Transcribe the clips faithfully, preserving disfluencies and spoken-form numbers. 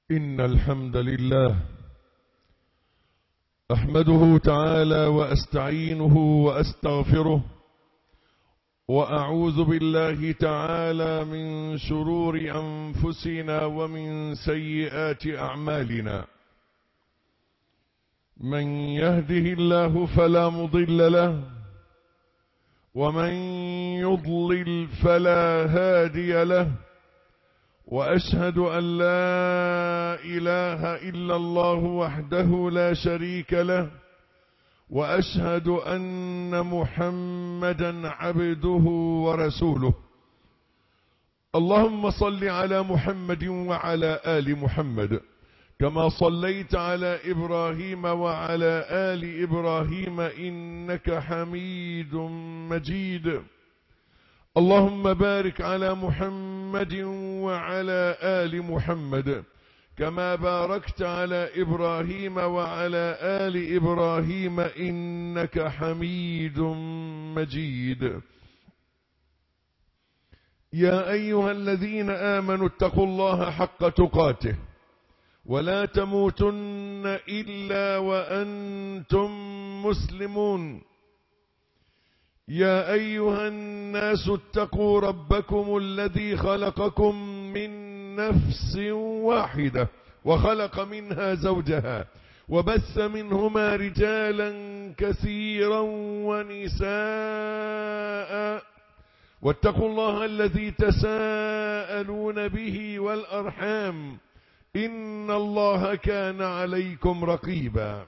إن الحمد لله أحمده تعالى وأستعينه وأستغفره، وأعوذ بالله تعالى من شرور أنفسنا ومن سيئات أعمالنا. من يهده الله فلا مضل له، ومن يضلل فلا هادي له، وأشهد أن لا إله إلا الله وحده لا شريك له، وأشهد أن محمدا عبده ورسوله. اللهم صل على محمد وعلى آل محمد كما صليت على إبراهيم وعلى آل إبراهيم إنك حميد مجيد. اللهم بارك على محمد وعلى آل محمد كما باركت على إبراهيم وعلى آل إبراهيم إنك حميد مجيد. يا أيها الذين آمنوا اتقوا الله حق تقاته ولا تموتن إلا وأنتم مسلمون. يا أيها الناس اتقوا ربكم الذي خلقكم من نفس واحدة وخلق منها زوجها وبث منهما رجالا كثيرا ونساء، واتقوا الله الذي تساءلون به والأرحام إن الله كان عليكم رقيبا.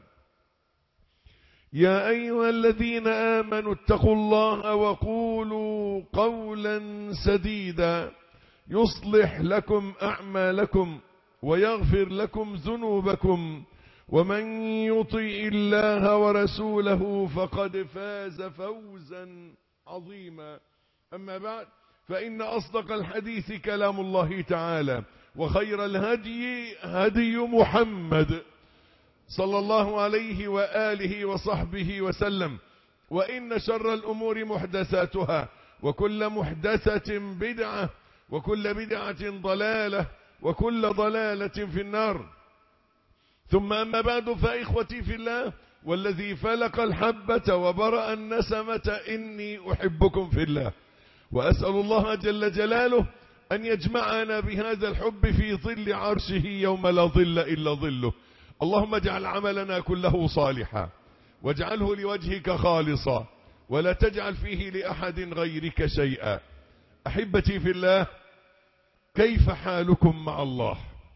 يا أيها الذين آمنوا اتقوا الله وقولوا قولا سديدا يصلح لكم أعمالكم ويغفر لكم ذنوبكم، ومن يطع الله ورسوله فقد فاز فوزا عظيما. أما بعد، فإن أصدق الحديث كلام الله تعالى، وخير الهدي هدي محمد صلى الله عليه وآله وصحبه وسلم، وإن شر الأمور محدثاتها، وكل محدثة بدعة، وكل بدعة ضلالة، وكل ضلالة في النار. ثم أما بعد، فإخوتي في الله والذي فلق الحبة وبرأ النسمة إني أحبكم في الله، وأسأل الله جل جلاله أن يجمعنا بهذا الحب في ظل عرشه يوم لا ظل إلا ظله. اللهم اجعل عملنا كله صالحا، واجعله لوجهك خالصا، ولا تجعل فيه لأحد غيرك شيئا. أحبتي في الله، كيف حالكم مع الله؟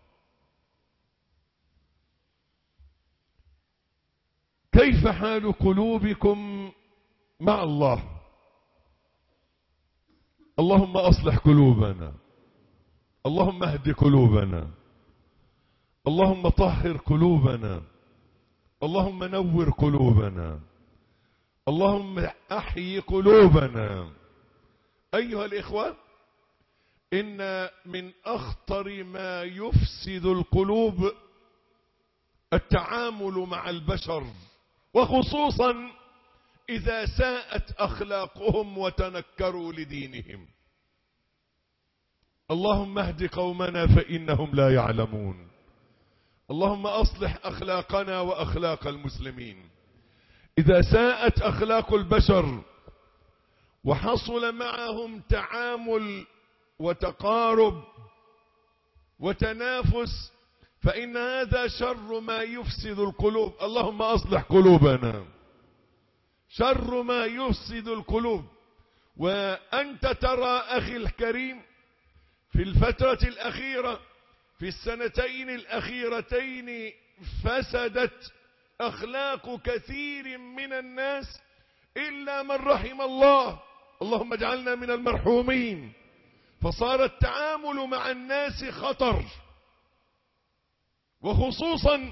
كيف حال قلوبكم مع الله؟ اللهم أصلح قلوبنا، اللهم اهد قلوبنا، اللهم طهر قلوبنا، اللهم نور قلوبنا، اللهم احيي قلوبنا. أيها الإخوة، إن من أخطر ما يفسد القلوب التعامل مع البشر، وخصوصا إذا ساءت أخلاقهم وتنكروا لدينهم. اللهم اهد قومنا فإنهم لا يعلمون. اللهم أصلح أخلاقنا وأخلاق المسلمين. إذا ساءت أخلاق البشر وحصل معهم تعامل وتقارب وتنافس، فإن هذا شر ما يفسد القلوب. اللهم أصلح قلوبنا. شر ما يفسد القلوب. وأنت ترى أخي الكريم في الفترة الأخيرة، في السنتين الأخيرتين، فسدت أخلاق كثير من الناس إلا من رحم الله. اللهم اجعلنا من المرحومين. فصار التعامل مع الناس خطر، وخصوصا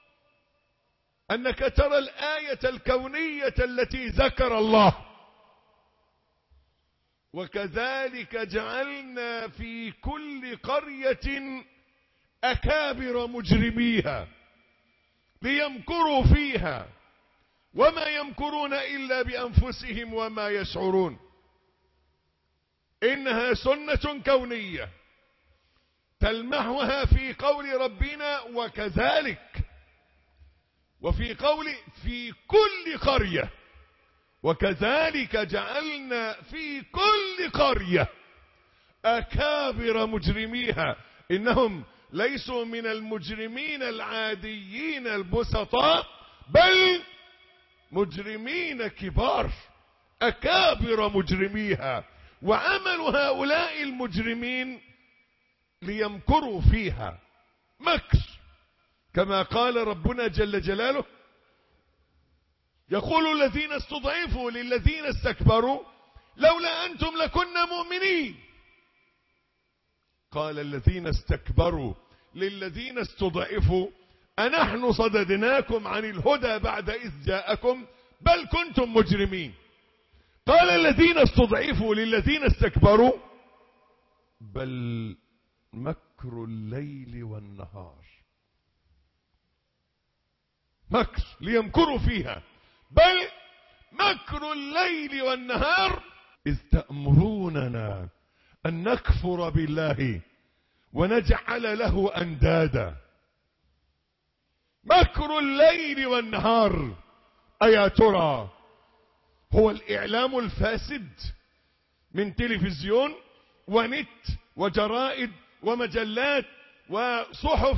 أنك ترى الآية الكونية التي ذكر الله: وكذلك جعلنا في كل قرية أكابر مجرميها ليمكروا فيها وما يمكرون إلا بأنفسهم وما يشعرون. إنها سنة كونية تلمحها في قول ربنا وكذلك، وفي قول في كل قرية، وكذلك جعلنا في كل قرية أكابر مجرميها، إنهم ليسوا من المجرمين العاديين البسطاء بل مجرمين كبار أكابر مجرميها. وعمل هؤلاء المجرمين ليمكروا فيها مكر، كما قال ربنا جل جلاله: يقول الذين استضعفوا للذين استكبروا لولا أنتم لكنا مؤمنين. قال الذين استكبروا للذين استضعفوا أنحن صددناكم عن الهدى بعد إذ جاءكم بل كنتم مجرمين. قال الذين استضعفوا للذين استكبروا بل مكر الليل والنهار، مكر ليمكروا فيها، بل مكر الليل والنهار إذ تأمروننا أن نكفر بالله ونجعل له أندادا. مكر الليل والنهار أيا ترى هو الإعلام الفاسد من تلفزيون ونت وجرائد ومجلات وصحف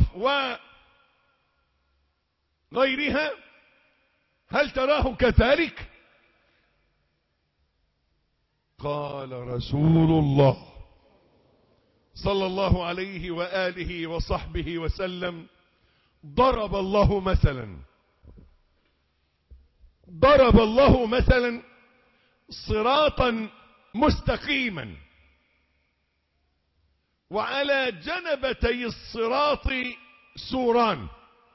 وغيرها؟ هل تراه كذلك؟ قال رسول الله صلى الله عليه وآله وصحبه وسلم: ضرب الله مثلا ضرب الله مثلا صراطا مستقيما، وعلى جنبتي الصراط سوران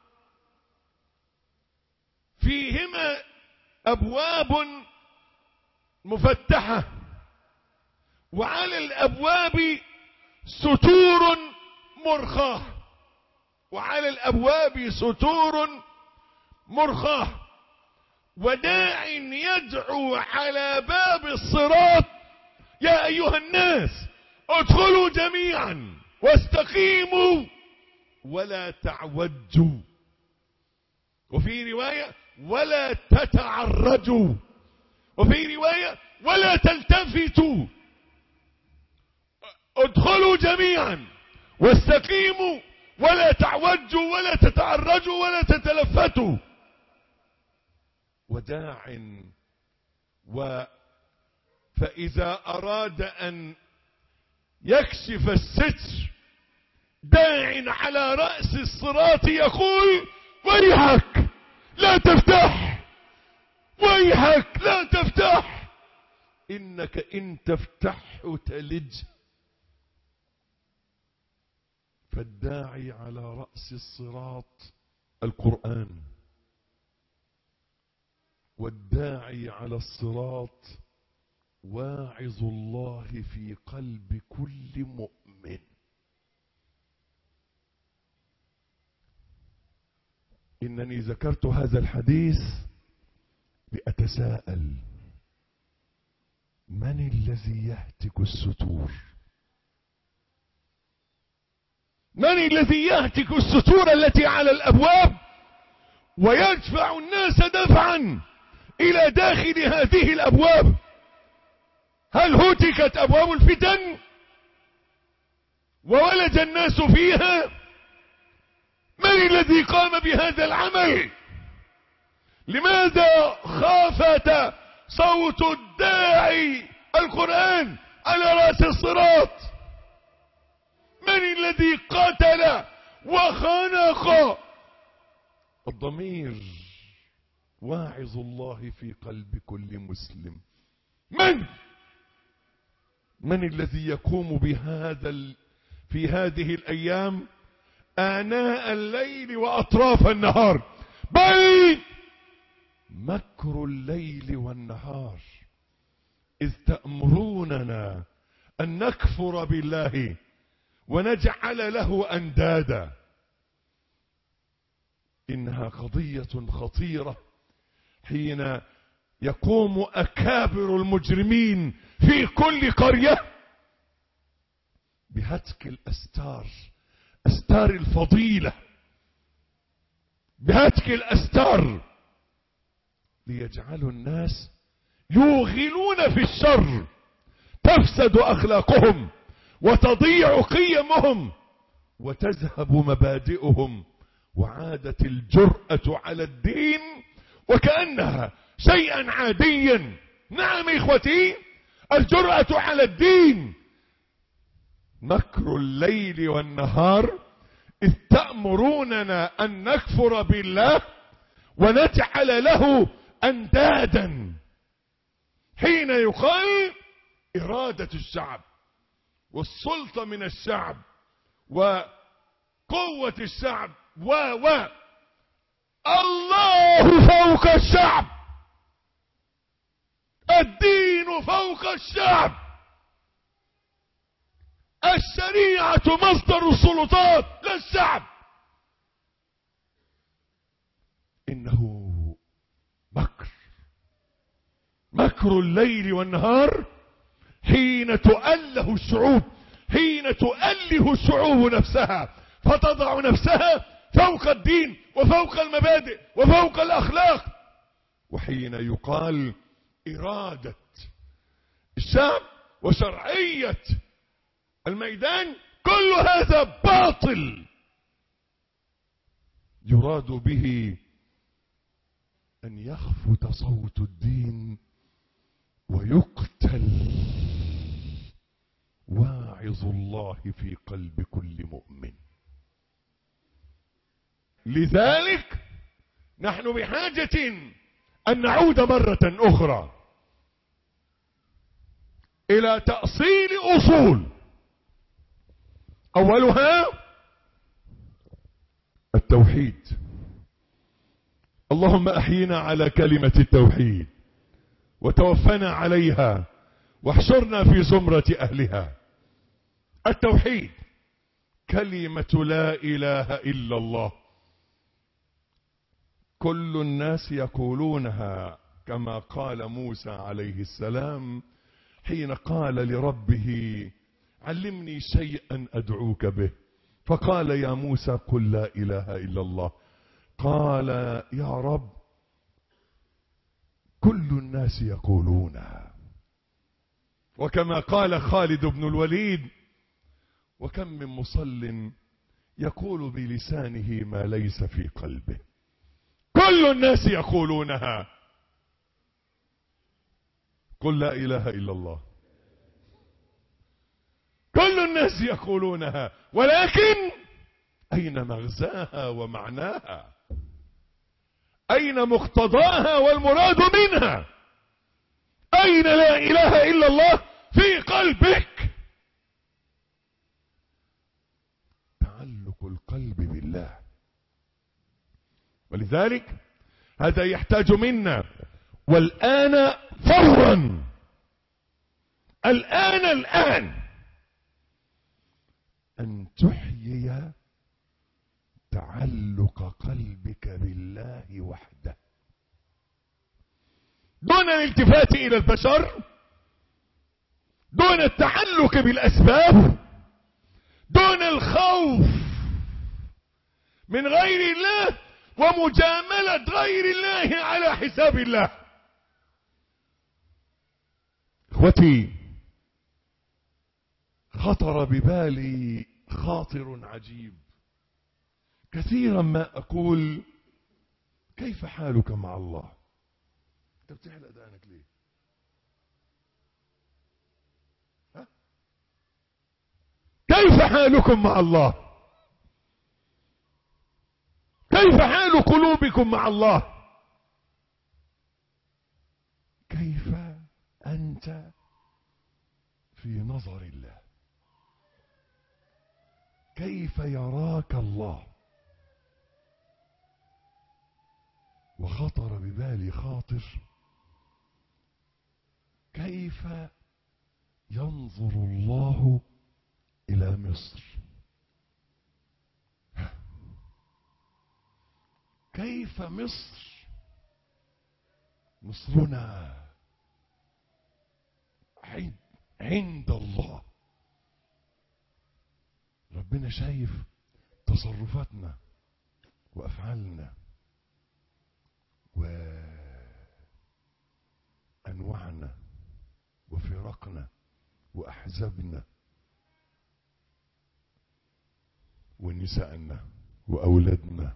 فيهما أبواب مفتحة، وعلى الأبواب ستور مرخاة وعلى الأبواب ستور مرخاة وداع يدعو على باب الصراط: يا أيها الناس ادخلوا جميعا واستقيموا ولا تعوجوا، وفي رواية ولا تتعرجوا، وفي رواية ولا تلتفتوا. ادخلوا جميعا واستقيموا ولا تعوجوا ولا تتعرجوا ولا تتلفتوا. وداع و فإذا أراد أن يكشف الستر داع على رأس الصراط يقول: ويحك لا تفتح، ويحك لا تفتح، إنك إن تفتحه تلج. فالداعي على رأس الصراط القرآن، والداعي على الصراط واعظ الله في قلب كل مؤمن. إنني ذكرت هذا الحديث لأتساءل: من الذي يهتك الستور؟ من الذي يهتك الستور التي على الأبواب ويدفع الناس دفعا إلى داخل هذه الأبواب؟ هل هتكت أبواب الفتن وولج الناس فيها؟ من الذي قام بهذا العمل؟ لماذا خافت صوت الداعي القرآن على رأس الصراط؟ من الذي قتل وخنق؟ الضمير واعظ الله في قلب كل مسلم. من من الذي يقوم بهذا ال... في هذه الأيام آناء الليل وأطراف النهار؟ بل مكر الليل والنهار إذ تأمروننا أن نكفر بالله ونجعل له أندادا. إنها قضية خطيرة حين يقوم أكابر المجرمين في كل قرية بهتك الأستار أستار الفضيلة بهتك الأستار ليجعلوا الناس يوغلون في الشر، تفسد أخلاقهم وتضيع قيمهم وتذهب مبادئهم، وعادت الجرأة على الدين وكأنها شيئا عاديا. نعم إخوتي، الجرأة على الدين مكر الليل والنهار، إذ تأمروننا أن نكفر بالله ونجعل له أندادا، حين يقال إرادة الشعب والسلطة من الشعب وقوة الشعب و و الله فوق الشعب، الدين فوق الشعب، الشريعة مصدر السلطات للشعب. إنه مكر، مكر الليل والنهار حين تؤله الشعوب، حين تؤله الشعوب نفسها فتضع نفسها فوق الدين وفوق المبادئ وفوق الأخلاق، وحين يقال إرادة الشعب وشرعية الميدان، كل هذا باطل يراد به أن يخفت صوت الدين ويقتل واعظ الله في قلب كل مؤمن. لذلك نحن بحاجة أن نعود مرة أخرى إلى تأصيل أصول، أولها التوحيد. اللهم أحينا على كلمة التوحيد وتوفنا عليها واحشرنا في زمرة أهلها. التوحيد كلمة لا إله إلا الله، كل الناس يقولونها كما قال موسى عليه السلام حين قال لربه علمني شيئا أدعوك به، فقال يا موسى قل لا إله إلا الله. قال يا رب كل الناس يقولونها. وكما قال خالد بن الوليد وكم من مصل يقول بلسانه ما ليس في قلبه. كل الناس يقولونها، قل لا إله إلا الله. كل الناس يقولونها، ولكن أين مغزاها ومعناها؟ أين مقتضاها والمراد منها؟ أين لا إله إلا الله في قلبك؟ تعلق القلب بالله. ولذلك هذا يحتاج منا والآن فورا، الآن الآن أن تحيي تعلق قلبك بالله وحده، دون الالتفات إلى البشر، دون التعلق بالأسباب، دون الخوف من غير الله ومجاملة غير الله على حساب الله. اخوتي، خطر ببالي خاطر عجيب، كثيرا ما أقول كيف حالك مع الله؟ انت بتحلق دقنك ليه؟ ها؟ كيف حالكم مع الله؟ كيف حال قلوبكم مع الله؟ كيف أنت في نظر الله؟ كيف يراك الله؟ وخطر ببالي خاطر، كيف ينظر الله إلى مصر؟ كيف مصر، مصرنا عند الله؟ ربنا شايف تصرفاتنا وأفعالنا وأنواعنا وفرقنا وأحزابنا ونسائنا وأولادنا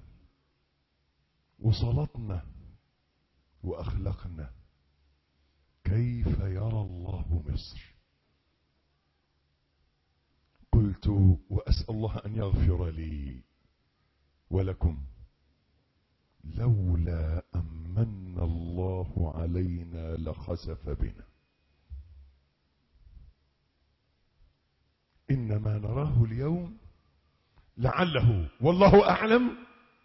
وصلاتنا وأخلاقنا، كيف يرى الله مصر؟ قلت وأسأل الله أن يغفر لي ولكم، لولا أمن الله علينا لخسف بنا. إنما نراه اليوم لعله والله أعلم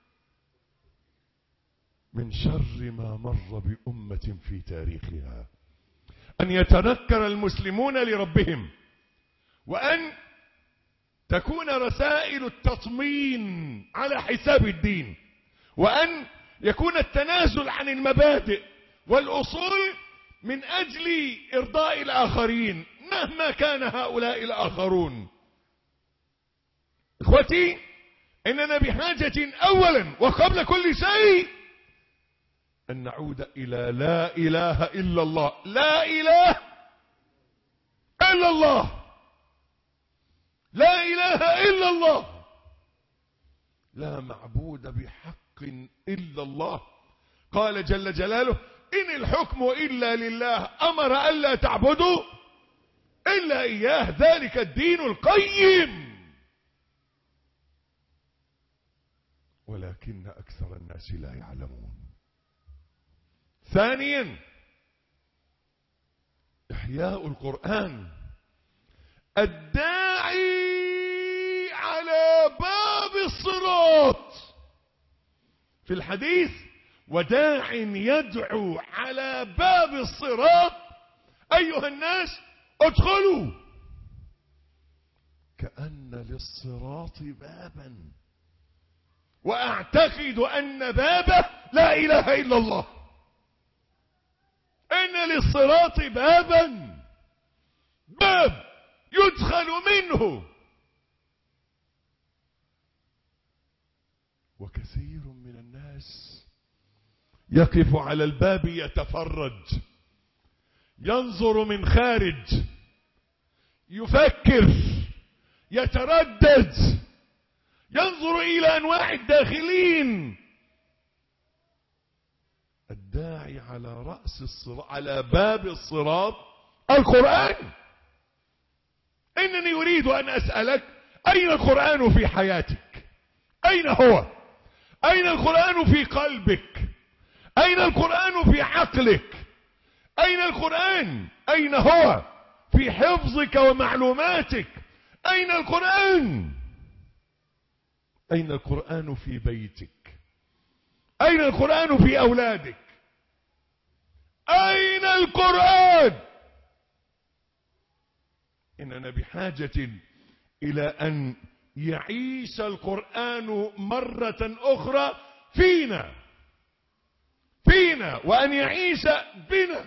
من شر ما مر بأمة في تاريخها، أن يتنكر المسلمون لربهم، وأن تكون رسائل التطمين على حساب الدين، وأن يكون التنازل عن المبادئ والأصول من أجل إرضاء الآخرين مهما كان هؤلاء الآخرون. إخوتي، إننا بحاجة أولا وقبل كل شيء أن نعود إلى لا إله إلا الله. لا إله إلا الله، لا إله إلا الله، لا معبود بحق إلا الله. قال جل جلاله: إن الحكم إلا لله، أمر ألا تعبدوا إلا إياه، ذلك الدين القيم، ولكن أكثر الناس لا يعلمون. ثانيا، إحياء القرآن، الداعي على باب الصراط. في الحديث: وداع يدعو على باب الصراط أيها الناس ادخلوا. كأن للصراط بابا، وأعتقد أن بابه لا إله إلا الله. إن للصراط بابا، باب يدخل منه، وكثير من الناس يقف على الباب يتفرج، ينظر من خارج، يفكر، يتردد، ينظر إلى أنواع الداخلين. الداعي على رأس الصراط، على باب الصراط، القرآن. إنني أريد أن أسألك: أين القرآن في حياتك؟ أين هو؟ أين القرآن في قلبك؟ أين القرآن في عقلك؟ أين القرآن؟ أين هو في حفظك ومعلوماتك؟ أين القرآن؟ أين القرآن في بيتك؟ أين القرآن في أولادك؟ أين القرآن؟ إننا بحاجة إلى أن يعيش القرآن مرة أخرى فينا فينا وأن يعيش بنا.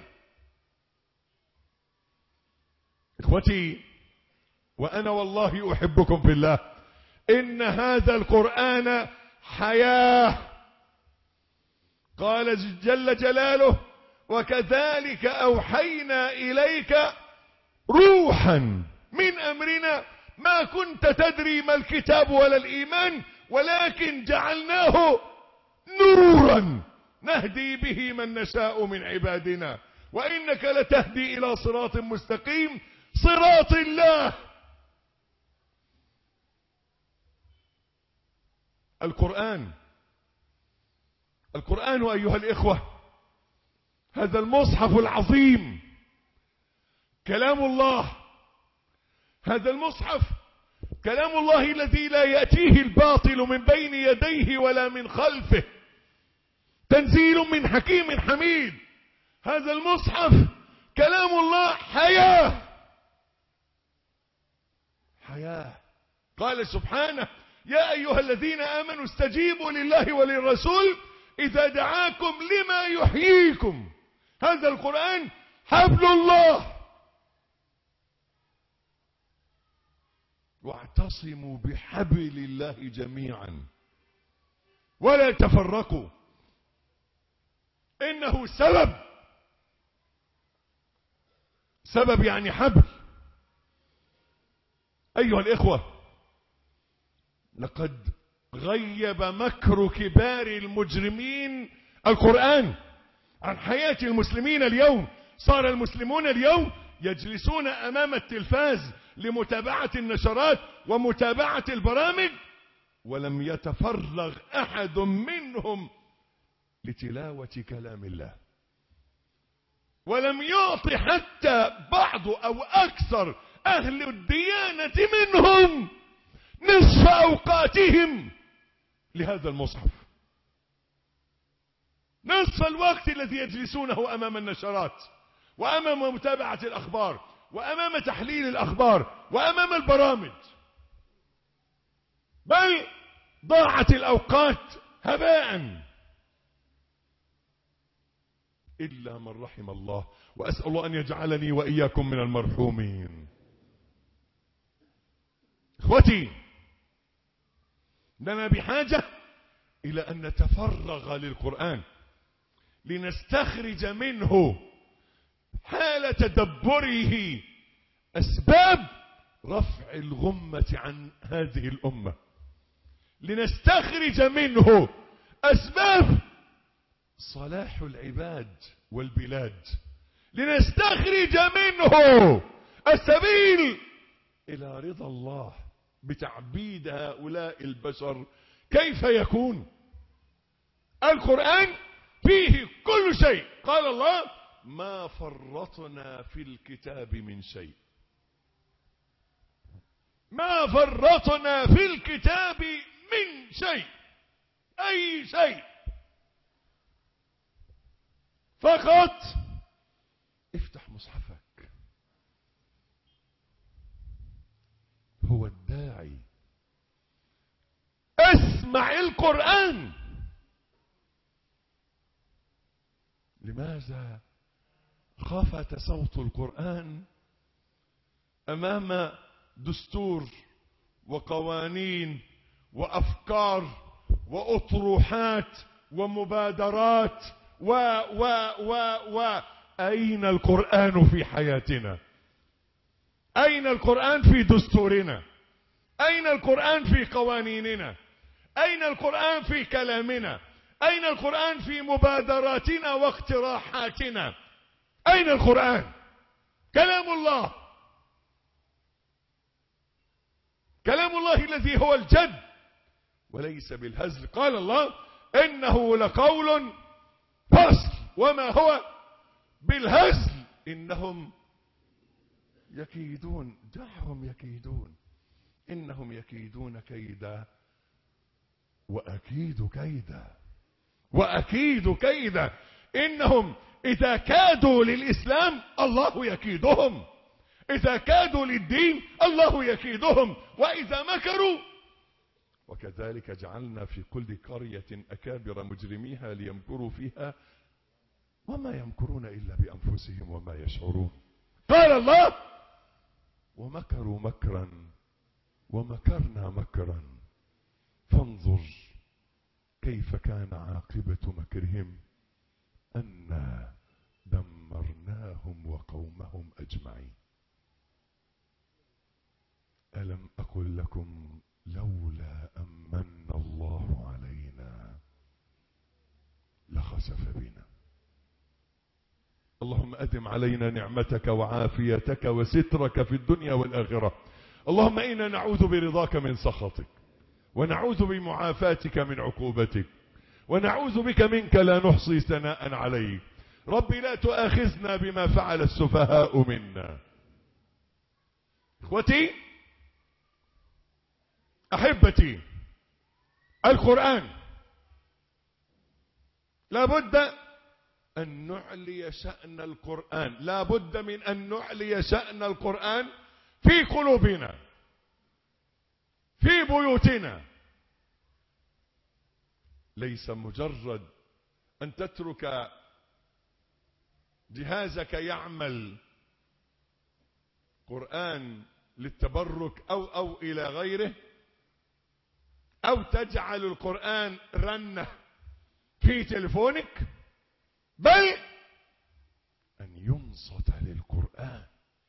إخوتي، وأنا والله أحبكم في الله، إن هذا القرآن حياة. قال جل جلاله: وكذلك أوحينا إليك روحا من أمرنا ما كنت تدري ما الكتاب ولا الإيمان ولكن جعلناه نورا نهدي به من نشاء من عبادنا وإنك لتهدي إلى صراط مستقيم، صراط الله. القرآن القرآن أيها الإخوة، هذا المصحف العظيم كلام الله. هذا المصحف كلام الله الذي لا يأتيه الباطل من بين يديه ولا من خلفه، تنزيل من حكيم حميد. هذا المصحف كلام الله حياة حياة. قال سبحانه: يا أيها الذين آمنوا استجيبوا لله وللرسول إذا دعاكم لما يحييكم. هذا القرآن حبل الله. واعتصموا بحبل الله جميعا ولا تفرقوا إنه سبب. سبب يعني حبل. أيها الإخوة، لقد غيب مكر كبار المجرمين القرآن عن حياة المسلمين اليوم. صار المسلمون اليوم يجلسون أمام التلفاز لمتابعة النشرات ومتابعة البرامج، ولم يتفرغ أحد منهم لتلاوة كلام الله، ولم يعطي حتى بعض أو أكثر أهل الديانة منهم نصف أوقاتهم لهذا المصحف، نصف الوقت الذي يجلسونه أمام النشرات وأمام متابعة الأخبار وأمام تحليل الأخبار وأمام البرامج، بل ضاعت الأوقات هباء إلا من رحم الله، وأسأل الله أن يجعلني وإياكم من المرحومين. إخوتي، لنا بحاجة إلى أن نتفرغ للقرآن لنستخرج منه حال تدبره أسباب رفع الغمة عن هذه الأمة، لنستخرج منه أسباب صلاح العباد والبلاد، لنستخرج منه السبيل إلى رضا الله بتعبيد هؤلاء البشر. كيف يكون؟ القرآن فيه كل شيء. قال الله: ما فرطنا في الكتاب من شيء. ما فرطنا في الكتاب من شيء، أي شيء. فقط افتح مصحفك، هو الداعي، اسمع القرآن. لماذا خفت صوت القرآن أمام دستور وقوانين وأفكار وأطروحات ومبادرات و و و و أين القرآن في حياتنا؟ أين القرآن في دستورنا؟ أين القرآن في قوانيننا؟ أين القرآن في كلامنا؟ أين القرآن في مبادراتنا واقتراحاتنا؟ أين القرآن؟ كلام الله، كلام الله الذي هو الجد وليس بالهزل. قال الله: إنه لقول فصل وما هو بالهزل إنهم يكيدون. دعهم يكيدون، إنهم يكيدون كيدا وأكيد كيدا وأكيد كيدا. إنهم إذا كادوا للإسلام الله يكيدهم، إذا كادوا للدين الله يكيدهم، وإذا مكروا. وكذلك جعلنا في كل قرية أكابر مجرميها ليمكروا فيها وما يمكرون إلا بأنفسهم وما يشعرون. قال الله: ومكروا مكرا ومكرنا مكرا فانظر كيف كان عاقبة مكرهم أنا دمرناهم وقومهم أجمعين. ألم أقل لكم لولا أمن الله علينا لخسف بنا. اللهم أدم علينا نعمتك وعافيتك وسترك في الدنيا والآخرة. اللهم إنا نعوذ برضاك من سخطك، ونعوذ بمعافاتك من عقوبتك، ونعوذ بك منك لا نحصي ثناء عليك. ربي لا تؤاخذنا بما فعل السفهاء منا. إخوتي أحبتي، القرآن لابد أن نعلي شأن القرآن، لابد من أن نعلي شأن القرآن في قلوبنا، في بيوتنا. ليس مجرد أن تترك جهازك يعمل قرآن للتبرك أو أو إلى غيره، أو تجعل القرآن رنة في تلفونك، بل أن ينصت للقرآن.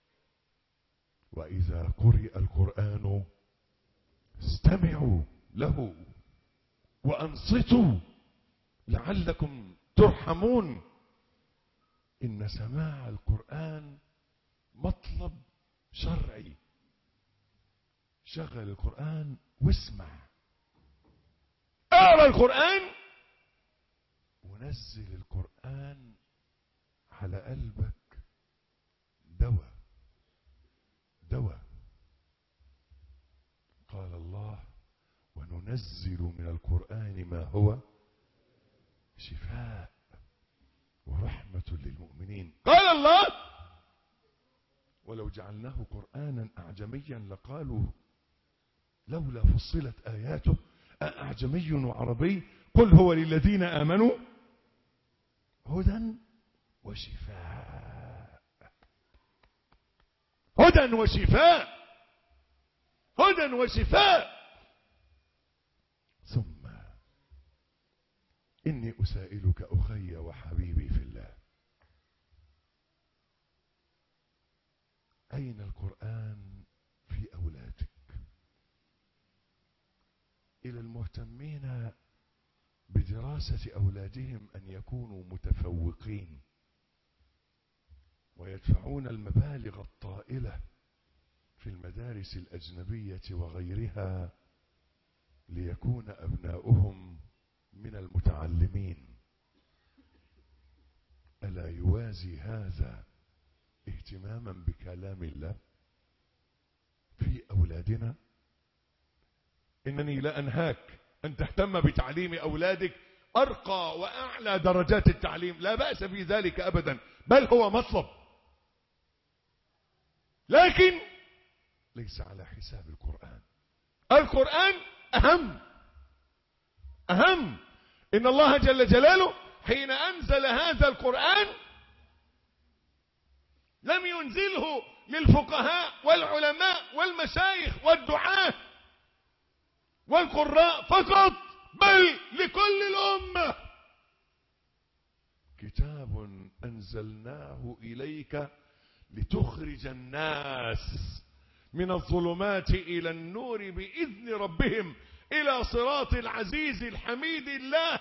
وإذا قرئ القرآن استمعوا له وأنصتوا لعلكم ترحمون. إن سماع القرآن مطلب شرعي. شغل القرآن واسمع، اقرأ القرآن ونزل القرآن على قلبك دواء دواء. قال الله: وننزل من القرآن ما هو شفاء ورحمة للمؤمنين. قال الله: ولو جعلناه قرآنا أعجميا لقالوا لولا فصلت آياته أعجمي وعربي قل هو للذين آمنوا هدى وشفاء. هدى وشفاء، هدى وشفاء. ثم إني أسائلك أخي وحبيبي في الله، أين القرآن في أولادك؟ إلى المهتمين بدراسة أولادهم أن يكونوا متفوقين ويدفعون المبالغ الطائلة في المدارس الأجنبية وغيرها ليكون أبناؤهم من المتعلمين، ألا يوازي هذا اهتماما بكلام الله في أولادنا؟ إنني لا أنهاك أن تهتم بتعليم أولادك أرقى وأعلى درجات التعليم، لا بأس في ذلك أبدا، بل هو مطلب، لكن ليس على حساب القرآن. القرآن أهم أهم. إن الله جل جلاله حين أنزل هذا القرآن لم ينزله للفقهاء والعلماء والمشايخ والدعاة والقراء فقط، بل لكل الأمة. كتاب أنزلناه إليك لتخرج الناس من الظلمات إلى النور بإذن ربهم إلى صراط العزيز الحميد الله.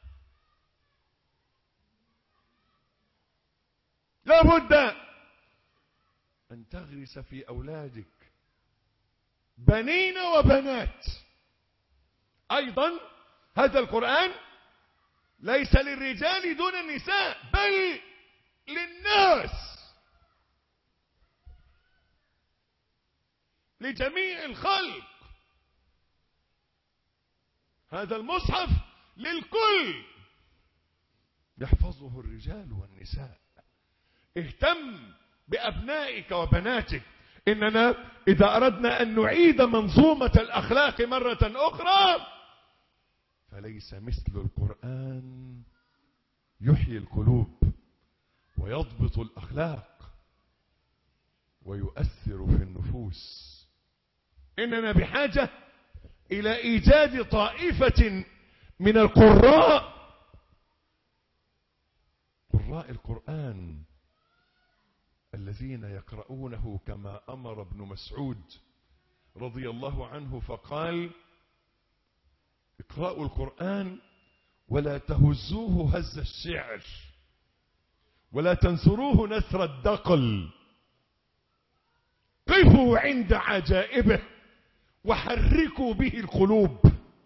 لا بد أن تغرس في أولادك بنين وبنات. أيضا هذا القرآن ليس للرجال دون النساء، بل للناس، لجميع الخلق. هذا المصحف للكل، يحفظه الرجال والنساء. اهتم بأبنائك وبناتك. إننا إذا أردنا أن نعيد منظومة الأخلاق مرة أخرى فليس مثل القرآن يحيي القلوب ويضبط الأخلاق ويؤثر في النفوس. إننا بحاجة إلى إيجاد طائفة من القراء، قراء القرآن الذين يقرؤونه كما أمر ابن مسعود رضي الله عنه فقال: اقرأوا القرآن ولا تهزوه هز الشعر ولا تنثروه نثر الدقل، قفوا عند عجائبه وحركوا به القلوب.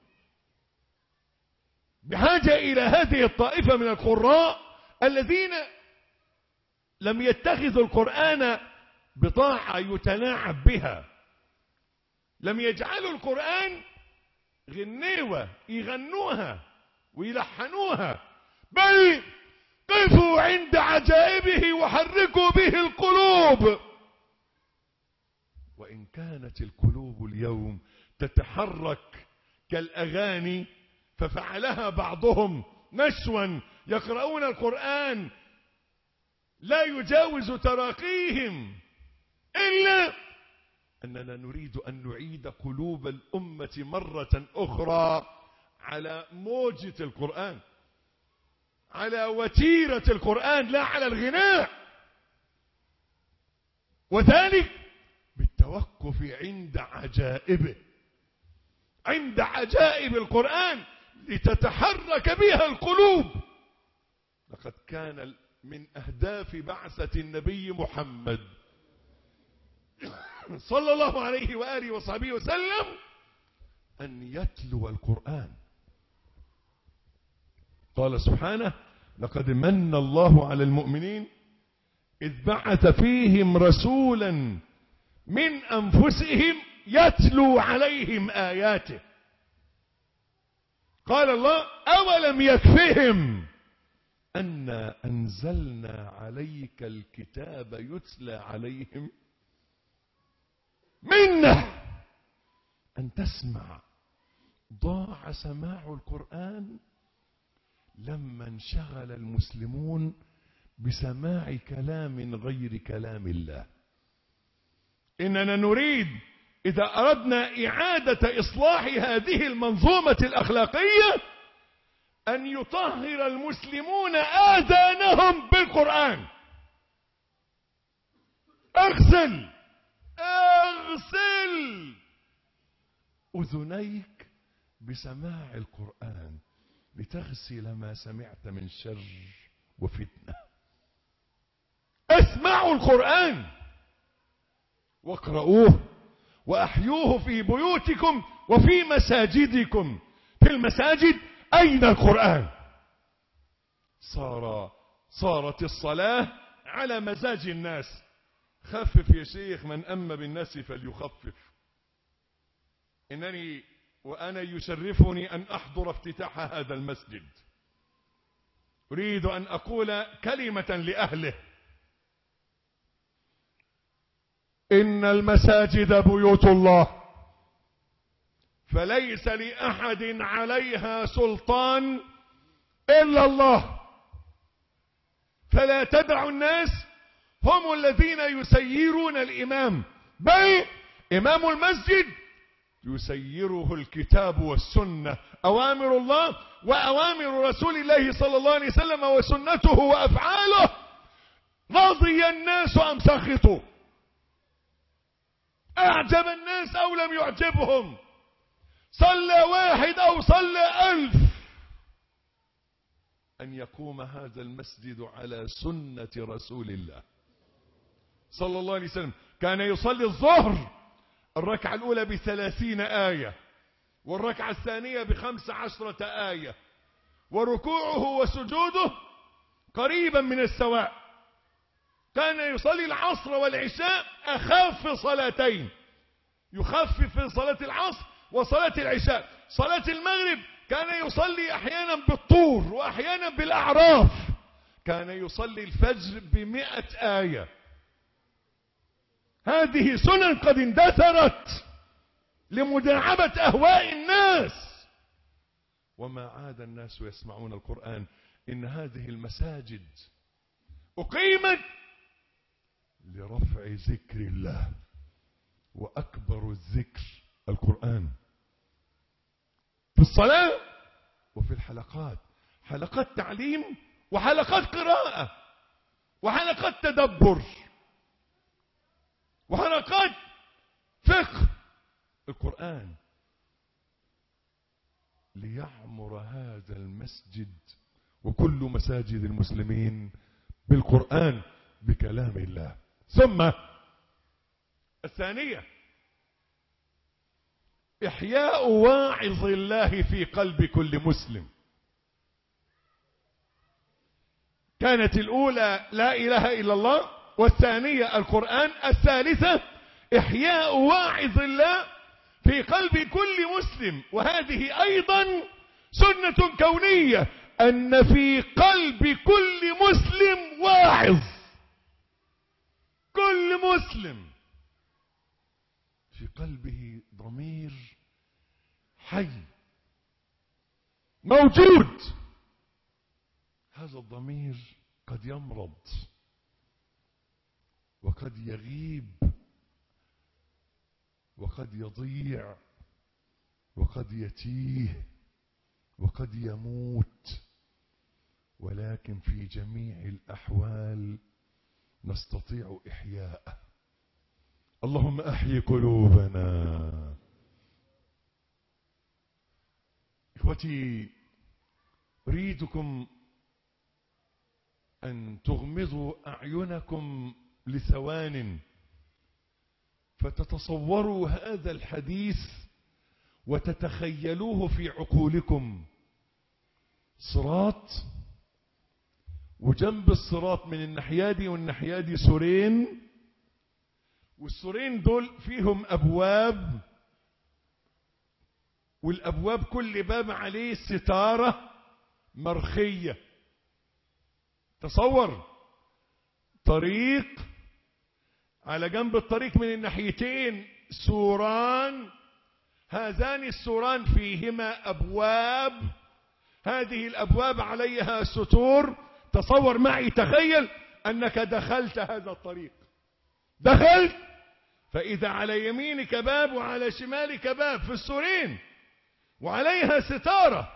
بحاجة إلى هذه الطائفة من القراء الذين لم يتخذوا القرآن بضاعة يتلاعب بها، لم يجعلوا القرآن غنيوة يغنوها ويلحنوها، بل قفوا عند عجائبه وحركوا به القلوب. وإن كانت القلوب اليوم تتحرك كالأغاني ففعلها بعضهم نشوا، يقرؤون القرآن لا يجاوز تراقيهم إلا أننا نريد أن نعيد قلوب الأمة مرة أخرى على موجة القرآن، على وتيرة القرآن، لا على الغناء، وذلك بالتوقف عند عجائبه، عند عجائب القرآن لتتحرك بها القلوب. لقد كان من أهداف بعثة النبي محمد صلى الله عليه وآله وصحبه وسلم أن يتلو القرآن. قال سبحانه: لقد من الله على المؤمنين إذ بعث فيهم رسولا من أنفسهم يتلو عليهم آياته. قال الله: أولم يكفهم أنا أنزلنا عليك الكتاب يتلى عليهم. منه أن تسمع. ضاع سماع القرآن لما انشغل المسلمون بسماع كلام غير كلام الله. إننا نريد إذا أردنا إعادة إصلاح هذه المنظومة الأخلاقية أن يطهر المسلمون آذانهم بالقرآن. اغسل اغسل أذنيك بسماع القرآن لتغسل ما سمعت من شر وفتنة. اسمعوا القرآن واقرؤوه وأحيوه في بيوتكم وفي مساجدكم. في المساجد أين القرآن؟ صار صارت الصلاة على مزاج الناس. خفف يا شيخ، من أم بالناس فليخفف. إنني وأنا يشرفني أن أحضر افتتاح هذا المسجد. أريد أن أقول كلمة لأهله: إن المساجد بيوت الله، فليس لأحد عليها سلطان إلا الله، فلا تدعوا الناس هم الذين يسيرون الإمام، بل إمام المسجد يسيره الكتاب والسنة، أوامر الله وأوامر رسول الله صلى الله عليه وسلم وسنته وأفعاله. رضي الناس أم سخطوا، أعجب الناس أو لم يعجبهم، صلى واحد أو صلى ألف، أن يقوم هذا المسجد على سنة رسول الله صلى الله عليه وسلم. كان يصلي الظهر الركعة الأولى بثلاثين آية، والركعة الثانية بخمس عشرة آية، وركوعه وسجوده قريبا من السواء. كان يصلي العصر والعشاء أخف صلاتين، يخفف في صلاة العصر وصلاة العشاء. صلاة المغرب كان يصلي أحيانا بالطور وأحيانا بالأعراف. كان يصلي الفجر بمئة آية. هذه سنن قد اندثرت لمداعبة أهواء الناس، وما عاد الناس يسمعون القرآن. إن هذه المساجد أقيمت لرفع ذكر الله، وأكبر الذكر القرآن، في الصلاة وفي الحلقات، حلقات تعليم وحلقات قراءة وحلقات تدبر وحلقات فقه القرآن، ليعمر هذا المسجد وكل مساجد المسلمين بالقرآن، بكلام الله. ثم الثانية: إحياء واعظ الله في قلب كل مسلم. كانت الأولى لا إله إلا الله، والثانية القرآن، الثالثة إحياء واعظ الله في قلب كل مسلم. وهذه أيضا سنة كونية، أن في قلب كل مسلم واعظ. كل مسلم في قلبه ضمير حي موجود. هذا الضمير قد يمرض وقد يغيب وقد يضيع وقد يتيه وقد يموت، ولكن في جميع الأحوال نستطيع إحياءه. اللهم أحيي قلوبنا. إخوتي، أريدكم أن تغمضوا أعينكم لثوان فتتصوروا هذا الحديث وتتخيلوه في عقولكم. صراط، وجنب الصراط من الناحية دي والناحية دي سورين، والسورين دول فيهم أبواب، والأبواب كل باب عليه ستارة مرخية. تصور طريق، على جنب الطريق من الناحيتين سوران، هذان السوران فيهما أبواب، هذه الأبواب عليها ستور. تصور معي، تخيل أنك دخلت هذا الطريق، دخلت، فإذا على يمينك باب وعلى شمالك باب في السورين وعليها ستارة.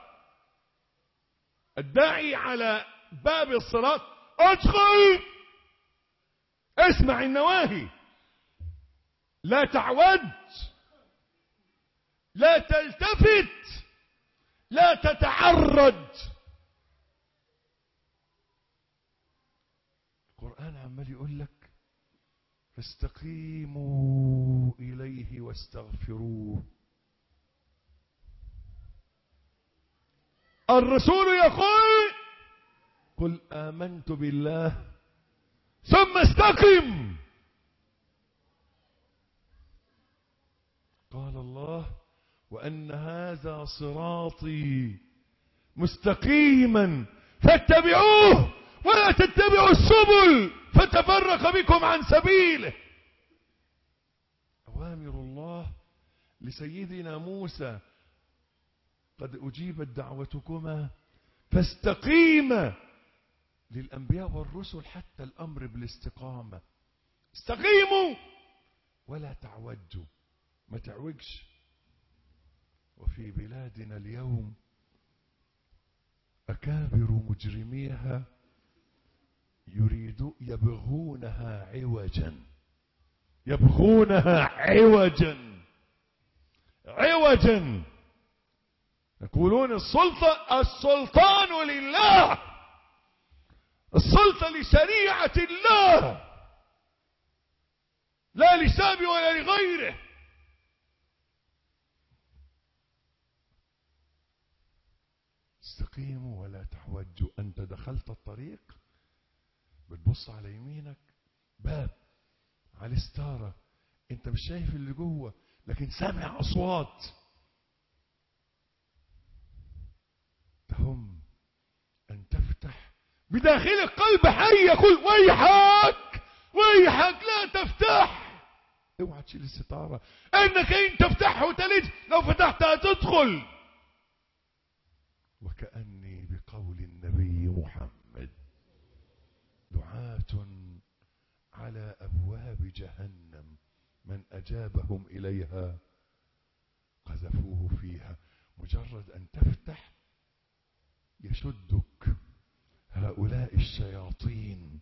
الداعي على باب الصراط: ادخل، اسمع النواهي، لا تعود، لا تلتفت، لا تتعرض. القرآن عمال يقول لك: فاستقيموا إليه واستغفروه. الرسول يقول: قل آمنت بالله ثم استقم. قال الله: وأن هذا صراطي مستقيما فاتبعوه ولا تتبعوا السبل فتفرق بكم عن سبيله. أوامر الله لسيدنا موسى: قد أجيبت دعوتكما فاستقيما. للأنبياء والرسل حتى الأمر بالاستقامة. استقيموا ولا تعوجوا، ما تعوجش. وفي بلادنا اليوم أكابر مجرميها يريدون يبغونها عوجا، يبغونها عوجا عوجا. يقولون السلطة، السلطان لله، السلطة لشريعة الله، لا لشاب ولا لغيره. استقيموا ولا تعوجوا. أنت دخلت الطريق، بتبص على يمينك باب على ستارة، أنت مش شايف اللي جوه لكن سامع أصوات. تهم أن تفتح بداخل القلب حي يقول: ويحك ويحك لا تفتح. اوعى تشيل الستارة، انك ان تفتحها وتلج، لو فتحتها تدخل. وكأني بقول النبي محمد: دعاة على أبواب جهنم من أجابهم إليها قذفوه فيها. مجرد أن تفتح يشدك هؤلاء الشياطين.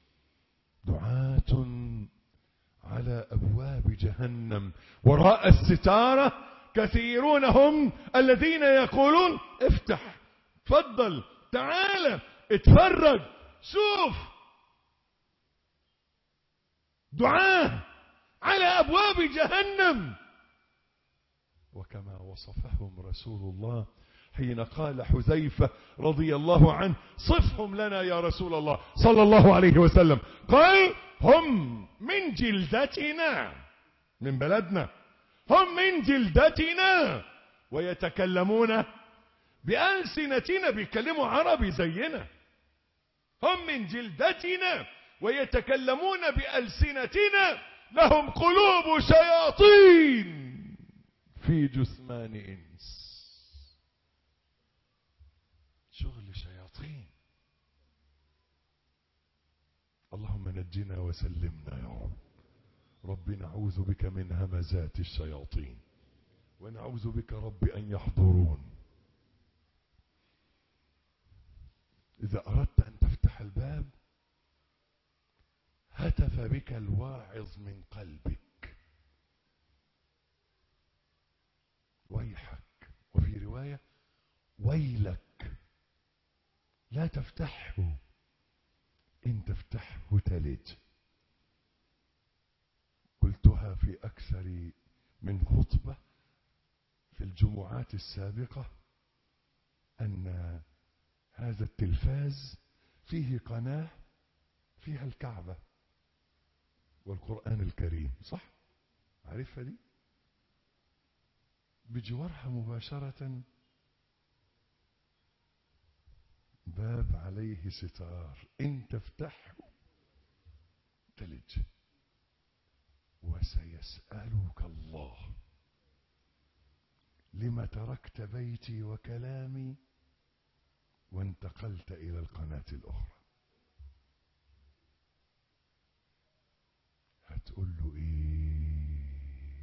دعاة على أبواب جهنم، وراء الستارة كثيرون هم الذين يقولون: افتح، تفضل، تعال، اتفرج، شوف. دعاة على أبواب جهنم. وكما وصفهم رسول الله حين قال حذيفة رضي الله عنه: صفهم لنا يا رسول الله صلى الله عليه وسلم. قال: هم من جلدتنا، من بلدنا، هم من جلدتنا ويتكلمون بألسنتنا، بيتكلموا عربي زينا. هم من جلدتنا ويتكلمون بألسنتنا، لهم قلوب شياطين في جثمان إنس. شغل شياطين. اللهم نجنا وسلمنا يا رب. رب نعوذ بك من همزات الشياطين ونعوذ بك رب أن يحضرون. إذا أردت أن تفتح الباب هتف بك الواعظ من قلبك: ويحك، وفي رواية ويلك، لا تفتحه، إن تفتحه تلج. قلتها في أكثر من خطبة في الجمعات السابقة أن هذا التلفاز فيه قناة فيها الكعبة والقرآن الكريم، صح؟ عارفها دي؟ بجوارها مباشرة باب عليه ستار، إن تفتحه تلج. وسيسألك الله لما تركت بيتي وكلامي وانتقلت إلى القناة الأخرى. هتقول له إيه؟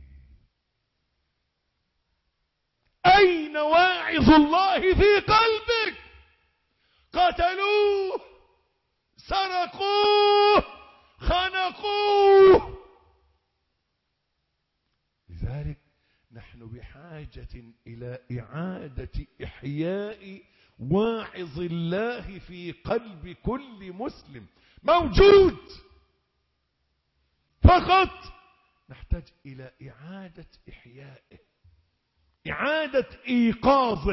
أين واعظ الله في قلبك؟ قتلوه، سرقوه، خنقوه. لذلك نحن بحاجة إلى إعادة إحياء واعظ الله في قلب كل مسلم موجود، فقط نحتاج إلى إعادة إحيائه، إعادة إيقاظه.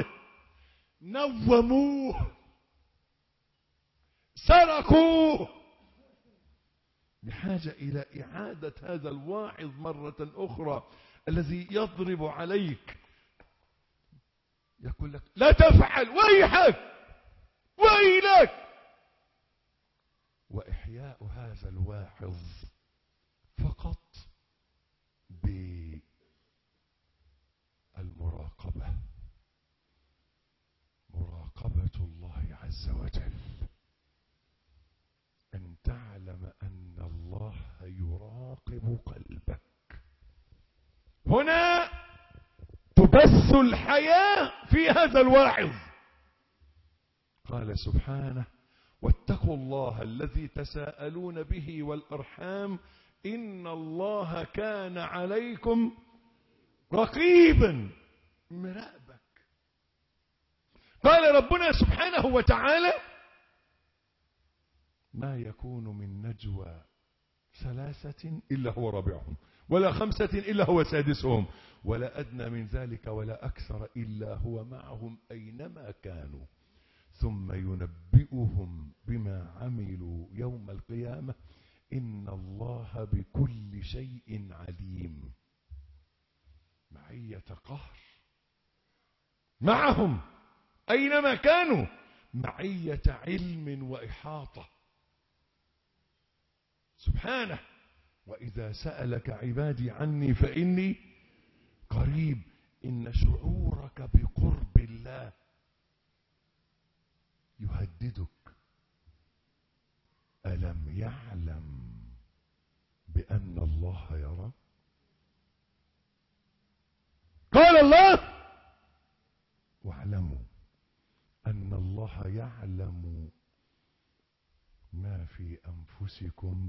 نوموه، سرقوه. بحاجة إلى إعادة هذا الواعظ مرة أخرى الذي يضرب عليك، يقول لك لا تفعل، ويحك، ويلك. وإحياء هذا الواعظ فقط بالمراقبة، مراقبة الله عز وجل، أن تعلم أن الله يراقب قلبك. هنا تبث الحياة في هذا الواعظ. قال سبحانه: واتقوا الله الذي تساءلون به والأرحام إن الله كان عليكم رقيبا، مراقبك. قال ربنا سبحانه وتعالى: ما يكون من نجوى ثلاثة إلا هو رابعهم ولا خمسة إلا هو سادسهم ولا أدنى من ذلك ولا أكثر إلا هو معهم أينما كانوا ثم ينبئهم بما عملوا يوم القيامة إن الله بكل شيء عليم. معية قهر معهم أينما كانوا، معية علم وإحاطة. سبحانه: وإذا سألك عبادي عني فإني قريب. إن شعورك بقرب الله يهددك. ألم يعلم بأن الله يرى؟ قال الله: واعلموا أن الله يعلم ما في أنفسكم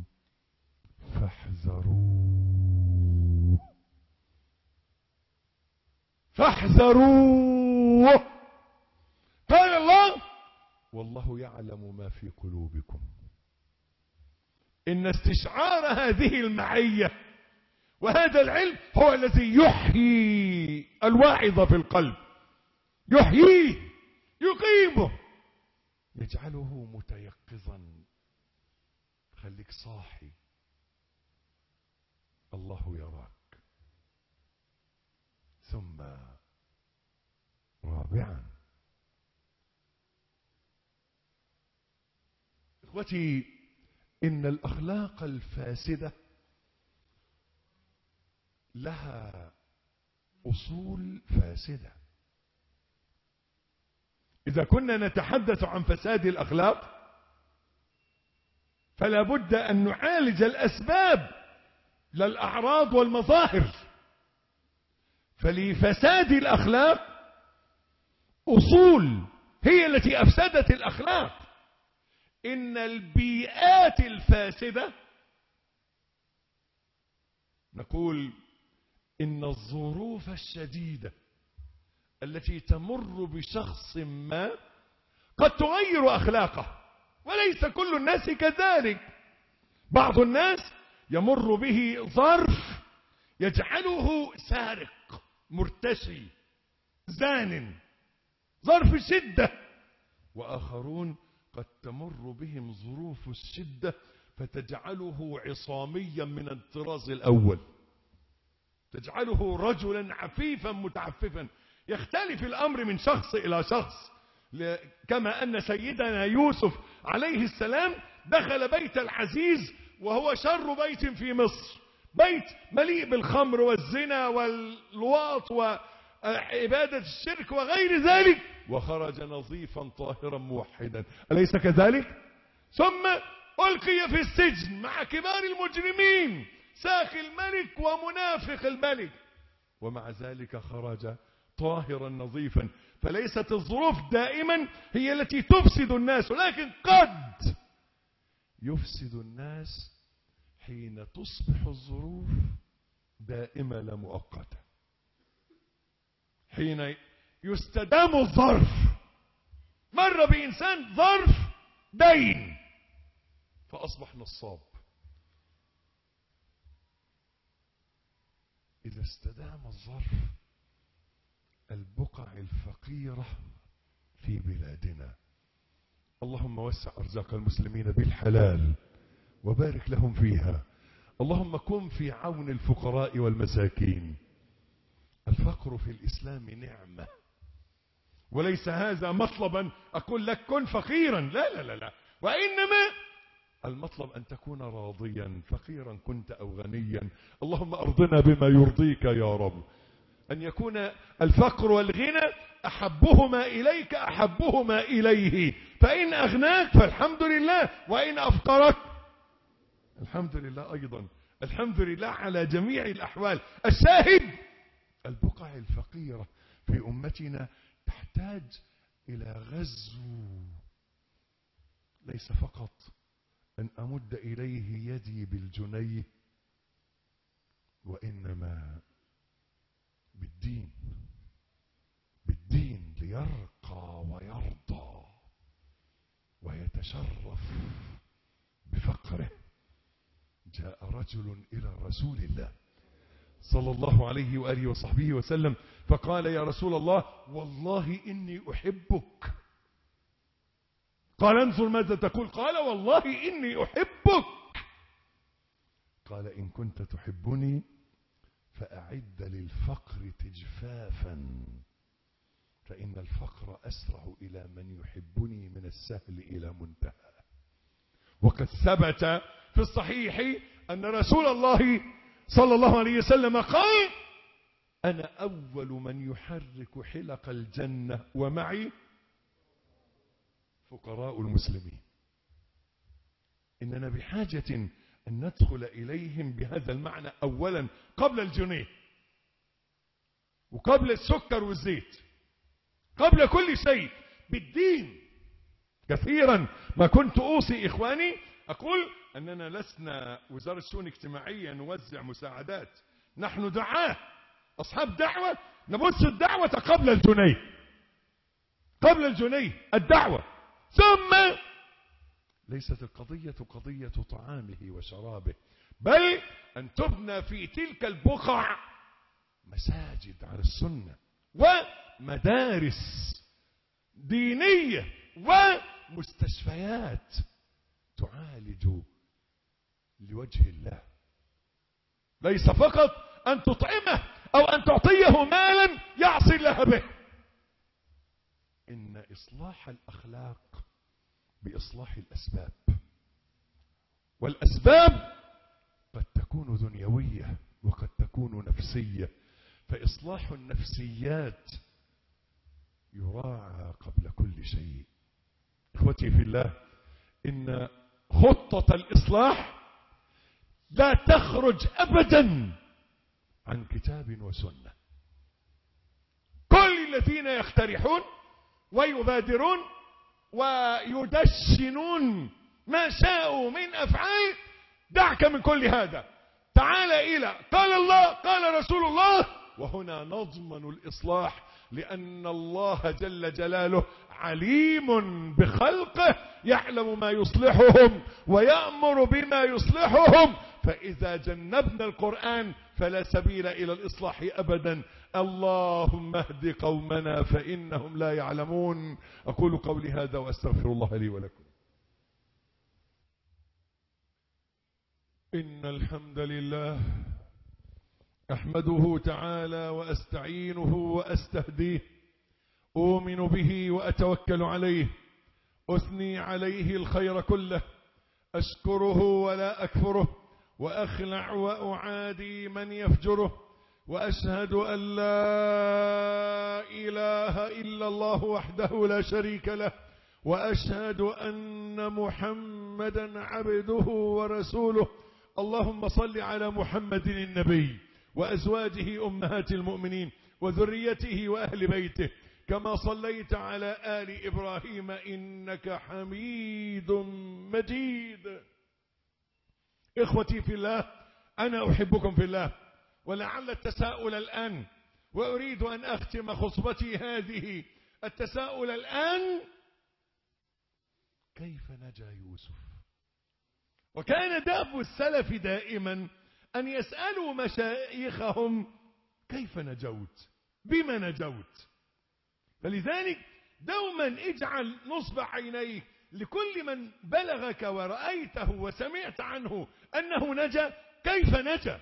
فاحذروه فاحذروه. قال الله: والله يعلم ما في قلوبكم. إن استشعار هذه المعية وهذا العلم هو الذي يحيي الواعظ في القلب، يحييه، يقيمه، يجعله متيقظا. خليك صاحي، الله يراك. ثم رابعا، اخوتي، إن الأخلاق الفاسدة لها أصول فاسدة. إذا كنا نتحدث عن فساد الأخلاق فلا بد أن نعالج الأسباب لا الأعراض والمظاهر. فلفساد الأخلاق أصول هي التي أفسدت الأخلاق. إن البيئات الفاسدة، نقول إن الظروف الشديدة التي تمر بشخص ما قد تغير أخلاقه، وليس كل الناس كذلك. بعض الناس يمر به ظرف يجعله سارق، مرتشي، زان، ظرف شدة. وآخرون قد تمر بهم ظروف الشدة فتجعله عصاميا من الطراز الأول، تجعله رجلا عفيفا متعففا. يختلف الأمر من شخص إلى شخص. كما أن سيدنا يوسف عليه السلام دخل بيت العزيز وهو شر بيت في مصر، بيت مليء بالخمر والزنا واللواط وعبادة الشرك وغير ذلك، وخرج نظيفا طاهرا موحدا، أليس كذلك؟ ثم ألقي في السجن مع كبار المجرمين، ساخي الملك ومنافق الملك، ومع ذلك خرج طاهرا نظيفا. فليست الظروف دائما هي التي تفسد الناس، ولكن قد يفسد الناس حين تصبح الظروف دائمة لا مؤقتة، حين يستدام الظرف. مر بإنسان ظرف دين فأصبح نصاب. إذا استدام الظرف البقع الفقيرة في بلادنا، اللهم وسع أرزاق المسلمين بالحلال وبارك لهم فيها. اللهم كن في عون الفقراء والمساكين. الفقر في الإسلام نعمة، وليس هذا مطلبا أقول لك كن فقيرا، لا لا لا لا، وإنما المطلب أن تكون راضيا، فقيرا كنت أو غنيا. اللهم أرضنا بما يرضيك يا رب. أن يكون الفقر والغنى أحبهما إليك أحبهما إليه، فإن أغناك فالحمد لله، وإن أفقرك الحمد لله أيضا. الحمد لله على جميع الأحوال. الشاهد البقع الفقيرة في أمتنا تحتاج إلى غزو، ليس فقط أن أمد إليه يدي بالجنيه، وإنما بالدين، بالدين ليرقى ويرضى ويتشرف بفقره. جاء رجل إلى رسول الله صلى الله عليه وآله وصحبه وسلم فقال: يا رسول الله، والله إني أحبك. قال: انظر ماذا تقول. قال: والله إني أحبك. قال: إن كنت تحبني فأعد للفقر تجفافا، فإن الفقر أسرع إلى من يحبني من السهل إلى منتهى. وقد ثبت في الصحيح أن رسول الله صلى الله عليه وسلم قال: أنا أول من يحرك حلق الجنة ومعي فقراء المسلمين. إننا بحاجة أن ندخل إليهم بهذا المعنى أولا قبل الجنيه وقبل السكر والزيت، قبل كل شيء بالدين. كثيرا ما كنت أوصي إخواني أقول أننا لسنا وزارة شؤون اجتماعية نوزع مساعدات، نحن دعاة أصحاب دعوة، نبث الدعوة قبل الجنيه، قبل الجنيه الدعوة. ثم ليست القضية قضية طعامه وشرابه، بل أن تبنى في تلك البقع مساجد على السنة ومدارس دينية ومستشفيات تعالج لوجه الله، ليس فقط أن تطعمه أو أن تعطيه مالا يعصي الله به. إن إصلاح الأخلاق بإصلاح الأسباب، والأسباب قد تكون دنيوية وقد تكون نفسية، فإصلاح النفسيات يراعى قبل كل شيء. إخوتي في الله، إن خطة الإصلاح لا تخرج أبدا عن كتاب وسنة. كل الذين يقترحون ويبادرون ويدشنون ما شاءوا من أفعال، دعك من كل هذا، تعال إلى قال الله قال رسول الله، وهنا نضمن الإصلاح، لأن الله جل جلاله عليم بخلقه، يعلم ما يصلحهم ويأمر بما يصلحهم، فإذا جنبنا القرآن فلا سبيل إلى الإصلاح أبدا. اللهم اهد قومنا فإنهم لا يعلمون. أقول قولي هذا وأستغفر الله لي ولكم. إن الحمد لله أحمده تعالى وأستعينه وأستهديه، أؤمن به وأتوكل عليه، أثني عليه الخير كله، أشكره ولا أكفره، وأخلع وأعادي من يفجره، وأشهد أن لا إله إلا الله وحده لا شريك له، وأشهد أن محمدا عبده ورسوله. اللهم صل على محمد النبي وأزواجه أمهات المؤمنين وذريته وأهل بيته، كما صليت على آل إبراهيم إنك حميد مجيد. إخوتي في الله، أنا أحبكم في الله، ولعل التساؤل الآن، وأريد أن أختم خطبتي هذه التساؤل الآن: كيف نجا يوسف؟ وكان دأب السلف دائما أن يسألوا مشايخهم: كيف نجوت؟ بما نجوت؟ فلذلك دوما اجعل نصب عينيك لكل من بلغك ورأيته وسمعت عنه أنه نجا، كيف نجا؟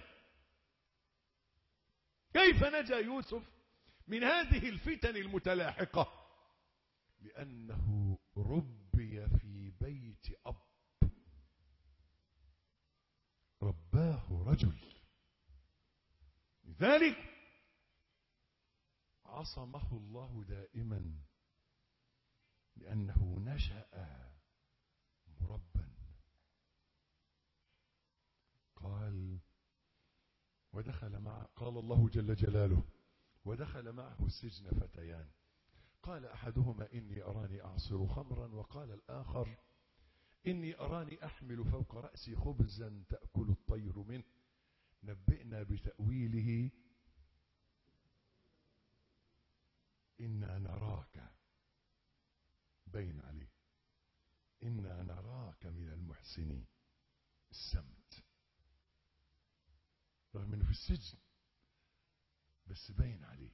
كيف نجا يوسف من هذه الفتن المتلاحقة؟ لأنه ربي في بيت أب رباه رجل، لذلك عصمه الله دائما، لأنه نشأ مربا. قال ودخل مع قال الله جل جلاله: ودخل معه السجن فتيان، قال أحدهما إني أراني أعصر خمرا، وقال الآخر إني أراني أحمل فوق رأسي خبزا تأكل الطير منه، نبئنا بتأويله إنا نراك، بين عليه إنا نراك من المحسنين. السمت، رغم أنه في السجن بس باين عليه،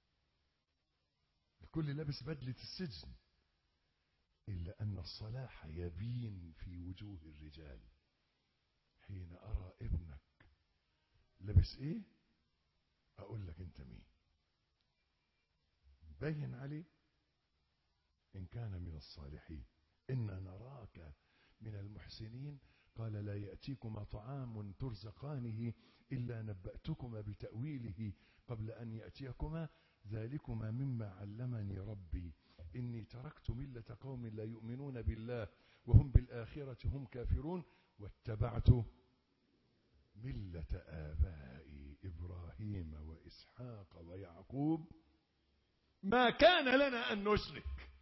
الكل لابس بدلة السجن، إلا أن الصلاح يبين في وجوه الرجال. حين أرى ابنك لابس إيه أقول لك أنت مين، باين عليه إن كان من الصالحين. إنا نراك من المحسنين. قال لا يأتيكما طعام ترزقانه إلا نبأتكما بتأويله قبل أن يأتيكما، ذلكما مما علمني ربي إني تركت ملة قوم لا يؤمنون بالله وهم بالآخرة هم كافرون، واتبعت ملة آبائي إبراهيم وإسحاق ويعقوب ما كان لنا أن نشرك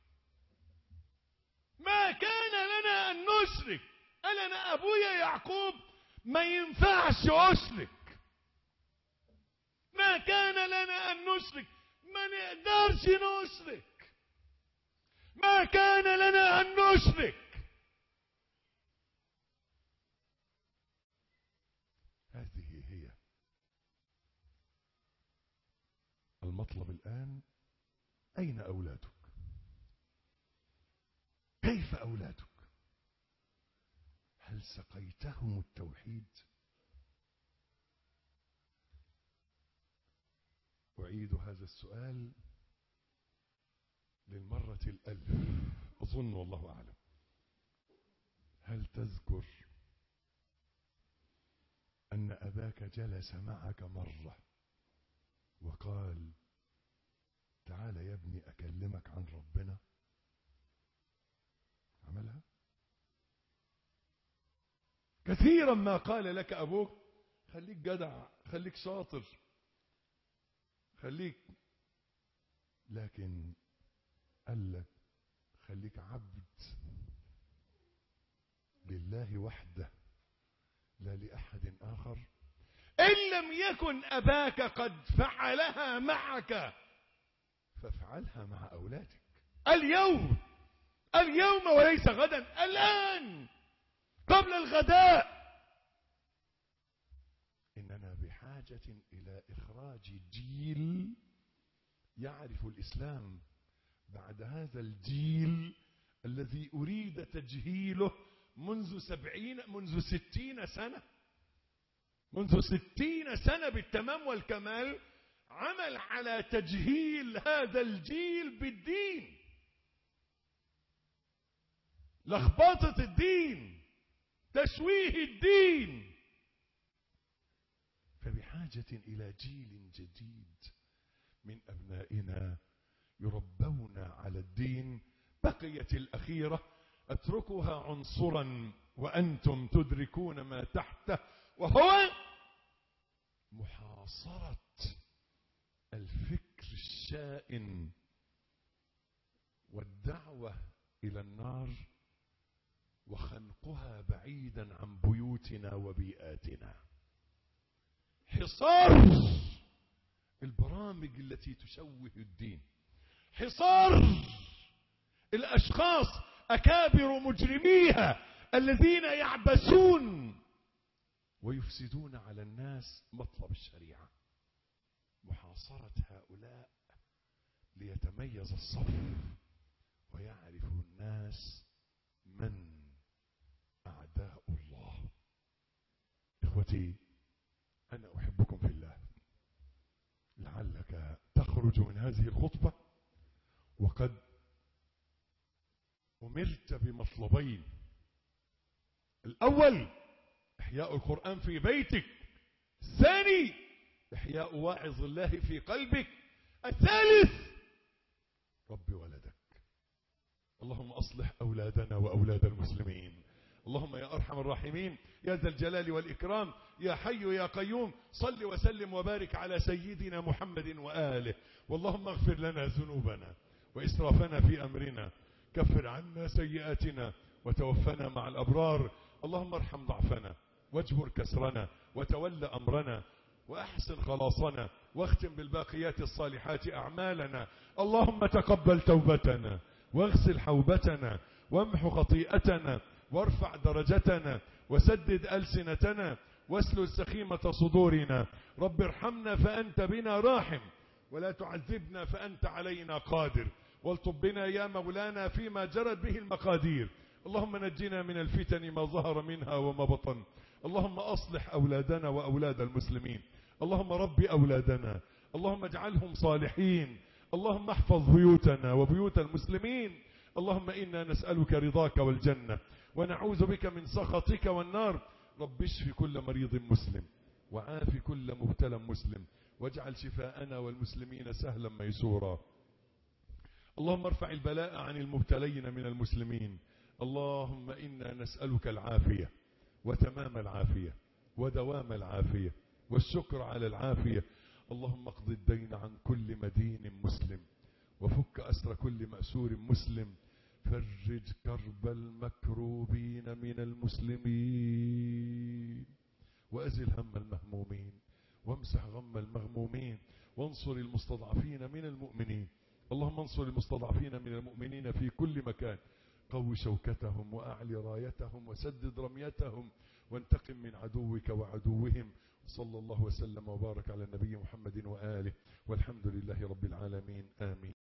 ما كان لنا أن نشرك أنا أبويا يعقوب ما ينفعش أشرك، ما كان لنا أن نشرك، ما نقدرش نشرك، ما كان لنا أن نشرك. هذه هي المطلب الآن. أين أولادك؟ كيف أولادك؟ هل سقيتهم التوحيد؟ أعيد هذا السؤال للمرة الألف أظن والله أعلم. هل تذكر أن أباك جلس معك مرة وقال تعال يا ابني أكلمك عن ربنا؟ عملها؟ كثيرا ما قال لك أبوك خليك جدع، خليك شاطر، خليك، لكن قال لك خليك عبد لله وحده لا لأحد آخر. إن لم يكن أباك قد فعلها معك فافعلها مع أولادك اليوم، اليوم وليس غدا، الآن قبل الغداء. إننا بحاجة إلى إخراج جيل يعرف الإسلام بعد هذا الجيل الذي أريد تجهيله منذ سبعين منذ ستين سنة، منذ ستين سنة بالتمام والكمال. عمل على تجهيل هذا الجيل بالدين، لخبطة الدين، تشويه الدين. فبحاجة إلى جيل جديد من أبنائنا يربون على الدين. بقيت الأخيرة أتركها عنصرا وأنتم تدركون ما تحته، وهو محاصرة الفكر الشائن والدعوة إلى النار وخنقها بعيدا عن بيوتنا وبيئاتنا. حصار البرامج التي تشوه الدين، حصار الأشخاص أكابر مجرميها الذين يعبثون ويفسدون على الناس مطلب الشريعة. محاصرة هؤلاء ليتميز الصف ويعرف الناس من أعداء الله. إخوتي، أنا أحبكم في الله. لعلك تخرج من هذه الخطبة وقد أمرت بمطلبين: الأول إحياء القرآن في بيتك، الثاني إحياء واعظ الله في قلبك، الثالث رب ولدك. اللهم أصلح أولادنا وأولاد المسلمين. اللهم يا أرحم الراحمين يا ذا الجلال والإكرام يا حي يا قيوم، صل وسلم وبارك على سيدنا محمد وآله. واللهم اغفر لنا ذنوبنا وإسرافنا في أمرنا، كفر عنا سيئاتنا وتوفنا مع الأبرار. اللهم ارحم ضعفنا واجبر كسرنا وتول أمرنا وأحسن خلاصنا واختم بالباقيات الصالحات أعمالنا. اللهم تقبل توبتنا واغسل حوبتنا وامح خطيئتنا وارفع درجتنا وسدد ألسنتنا واسلل سخيمة صدورنا. رب ارحمنا فأنت بنا راحم، ولا تعذبنا فأنت علينا قادر، والطب بنا يا مولانا فيما جرت به المقادير. اللهم نجنا من الفتن ما ظهر منها وما بطن. اللهم أصلح أولادنا وأولاد المسلمين. اللهم رب أولادنا، اللهم اجعلهم صالحين. اللهم احفظ بيوتنا وبيوت المسلمين. اللهم إنا نسألك رضاك والجنة ونعوذ بك من سخطك والنار. رب اشف كل مريض مسلم وعاف كل مبتلى مسلم، واجعل شفاءنا والمسلمين سهلا ميسورا. اللهم ارفع البلاء عن المبتلين من المسلمين. اللهم إنا نسألك العافية وتمام العافية ودوام العافية والشكر على العافية. اللهم اقض الدين عن كل مدين مسلم وفك أسر كل مأسور مسلم. فرج كرب المكروبين من المسلمين وأزل هم المهمومين وامسح غم المغمومين وانصر المستضعفين من المؤمنين. اللهم انصر المستضعفين من المؤمنين في كل مكان. قو شوكتهم وأعلي رايتهم وسدد رميتهم وانتقم من عدوك وعدوهم. صلى الله وسلم وبارك على النبي محمد وآله، والحمد لله رب العالمين. آمين.